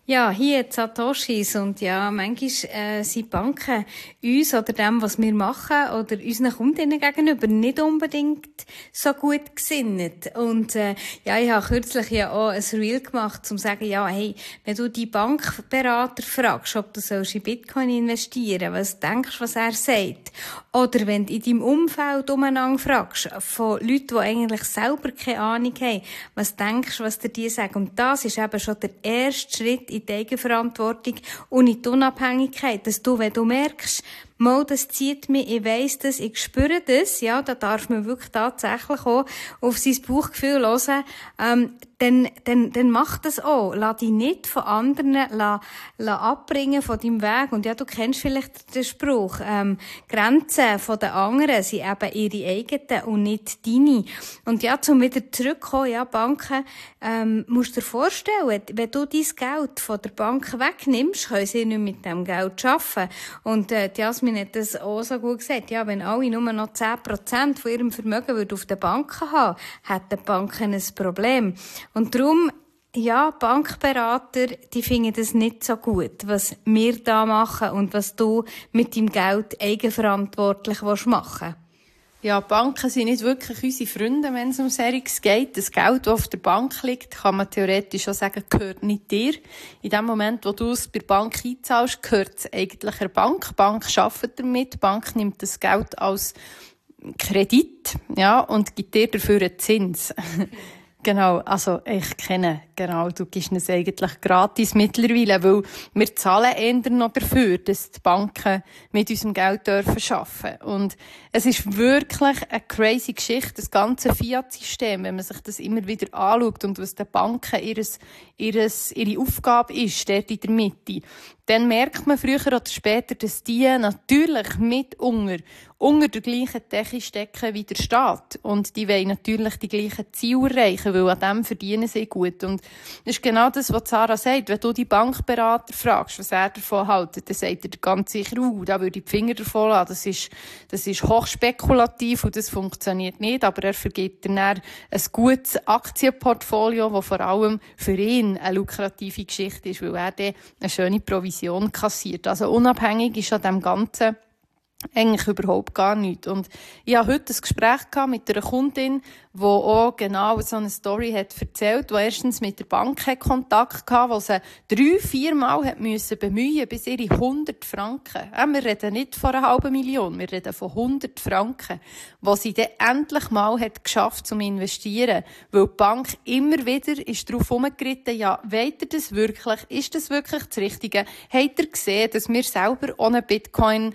Ja, hier die Satoshis und ja, manchmal sind Banken uns oder dem, was wir machen oder unseren Kundinnen gegenüber nicht unbedingt so gut gesinnt. Und ja, ich habe kürzlich ja auch ein Reel gemacht, um zu sagen, ja, hey, wenn du die Bankberater fragst, ob du in Bitcoin investieren sollst, was denkst du, was er sagt? Oder wenn du in deinem Umfeld umeinander fragst, von Leuten, die eigentlich selber keine Ahnung haben, was denkst du, was dir die sagen? Und das ist eben schon der erste Schritt in die Eigenverantwortung und in die Unabhängigkeit, dass du, wenn du merkst, mal, das zieht mich, ich weiss das, ich spüre das, ja, da darf man wirklich tatsächlich auch auf sein Bauchgefühl hören, dann mach das auch. Lass dich nicht von anderen abbringen von deinem Weg. Und ja, du kennst vielleicht den Spruch, Grenzen von den anderen sind eben ihre eigenen und nicht deine. Und ja, zum wieder zurückkommen, ja, Banken, musst du dir vorstellen, wenn du dein Geld von der Bank wegnimmst, können sie nicht mit dem Geld arbeiten. Und Jasmin hat das auch so gut gesagt, ja, wenn alle nur noch 10% von ihrem Vermögen auf den Banken haben, hätten die Banken ein Problem. Und darum, ja, Bankberater, die finden das nicht so gut, was wir da machen und was du mit deinem Geld eigenverantwortlich machen willst. Ja, Banken sind nicht wirklich unsere Freunde, wenn es um Seriges geht. Das Geld, das auf der Bank liegt, kann man theoretisch auch sagen, gehört nicht dir. In dem Moment, wo du es bei der Bank einzahlst, gehört es eigentlich der Bank. Die Bank arbeitet damit. Die Bank nimmt das Geld als Kredit, ja, und gibt dir dafür einen Zins. Genau, also ich kenne, genau, du gibst es eigentlich gratis mittlerweile, weil wir zahlen eher noch dafür, dass die Banken mit unserem Geld dürfen arbeiten. Und es ist wirklich eine crazy Geschichte, das ganze Fiat-System, wenn man sich das immer wieder anschaut und was den Banken ihre Aufgabe ist, dort in der Mitte. Dann merkt man früher oder später, dass die natürlich mit unter der gleichen Decke stecken wie der Staat. Und die wollen natürlich die gleichen Ziele erreichen, weil an dem verdienen sie gut. Und das ist genau das, was Sarah sagt. Wenn du die Bankberater fragst, was er davon hält, dann sagt er ganz sicher, da würde ich die Finger davon lassen. Das ist hochspekulativ und das funktioniert nicht. Aber er vergibt dann ein gutes Aktienportfolio, das vor allem für ihn eine lukrative Geschichte ist, weil er dann eine schöne Provision kassiert. Also unabhängig ist an dem Ganzen eigentlich überhaupt gar nicht. Und ich hatte heute ein Gespräch mit einer Kundin, die auch genau so eine Story hat erzählt, die erstens mit der Bank Kontakt hatte, wo sie 3-4 Mal hat müssen bemühen, bis ihre 100 Franken. Wir reden nicht von 500.000, wir reden von 100 Franken, die sie dann endlich mal hat geschafft zum Investieren. Weil die Bank immer wieder ist darauf herumgeritten, ja, wollt ihr das wirklich? Ist das wirklich das Richtige? Habt ihr gesehen, dass wir selber ohne Bitcoin,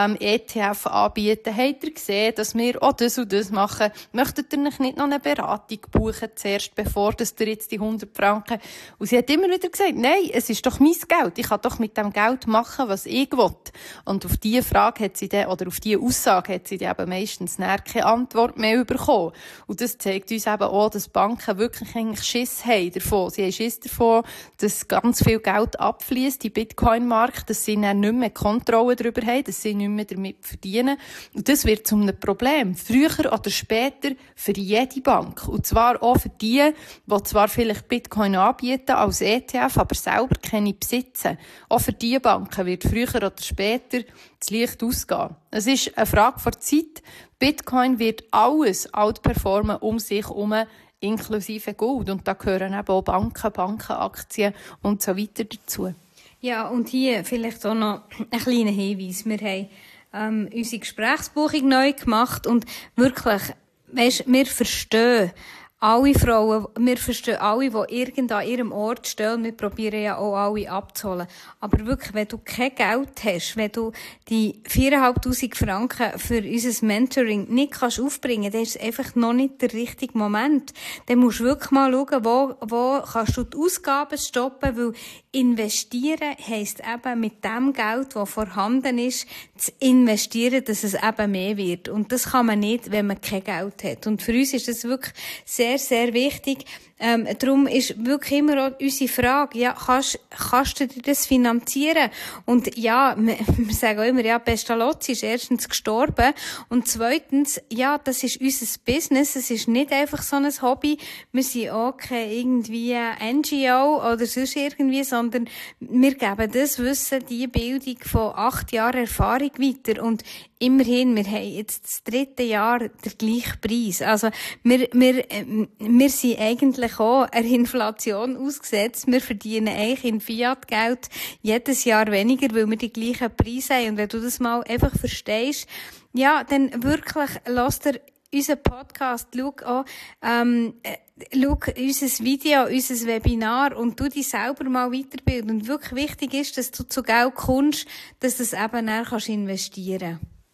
ETF anbieten? Habt ihr gesehen, dass wir auch das und das machen? Möchtet ihr nicht noch eine Beratung buchen zuerst, bevor ihr jetzt die 100 Franken... Und sie hat immer wieder gesagt, nein, es ist doch mein Geld. Ich kann doch mit dem Geld machen, was ich will. Und auf diese Frage hat sie dann, oder auf diese Aussage hat sie dann eben meistens keine Antwort mehr bekommen. Und das zeigt uns eben auch, dass Banken wirklich eigentlich Schiss haben davon. Sie haben Schiss davon, dass ganz viel Geld abfließt in den Bitcoin-Markt, dass sie dann nicht mehr Kontrolle darüber haben, dass sie nicht mehr damit verdienen. Und das wird zu einem Problem. Früher oder später für jede Bank. Und zwar auch für die zwar vielleicht Bitcoin anbieten als ETF, aber selber keine besitzen. Auch für diese Banken wird früher oder später das Licht ausgehen. Es ist eine Frage der Zeit. Bitcoin wird alles outperformen um sich herum, inklusive Gold. Und da gehören eben auch Bankenaktien und so weiter dazu. Ja, und hier vielleicht auch noch ein kleiner Hinweis. Wir haben unsere Gesprächsbuchung neu gemacht und wirklich, weisst, wir verstehen alle Frauen, wir verstehen alle, die irgend an ihrem Ort stehen. Wir probieren ja auch alle abzuholen. Aber wirklich, wenn du kein Geld hast, wenn du die 4'500 Franken für unser Mentoring nicht kannst aufbringen, dann ist es einfach noch nicht der richtige Moment. Dann musst du wirklich mal schauen, wo kannst du die Ausgaben stoppen, weil investieren heisst eben mit dem Geld, das vorhanden ist, zu investieren, dass es eben mehr wird. Und das kann man nicht, wenn man kein Geld hat. Und für uns ist das wirklich sehr, sehr wichtig. Darum ist wirklich immer auch unsere Frage, ja, kannst du dir das finanzieren? Und ja, wir sagen auch immer, ja, Pestalozzi ist erstens gestorben und zweitens, ja, das ist unser Business, es ist nicht einfach so ein Hobby, wir sind auch keine irgendwie NGO oder sonst irgendwie, sondern wir geben das Wissen, die Bildung von 8 Jahren Erfahrung weiter und immerhin, wir haben jetzt das 3. Jahr den gleichen Preis. Also, wir sind eigentlich auch einer Inflation ausgesetzt. Wir verdienen eigentlich in Fiat-Geld jedes Jahr weniger, weil wir die gleichen Preise haben. Und wenn du das mal einfach verstehst, ja, dann wirklich, lass dir unseren Podcast, schau unser Video, unser Webinar und du dich selber mal weiterbilden. Und wirklich wichtig ist, dass du zu Geld kommst, dass du es eben dann investieren kannst.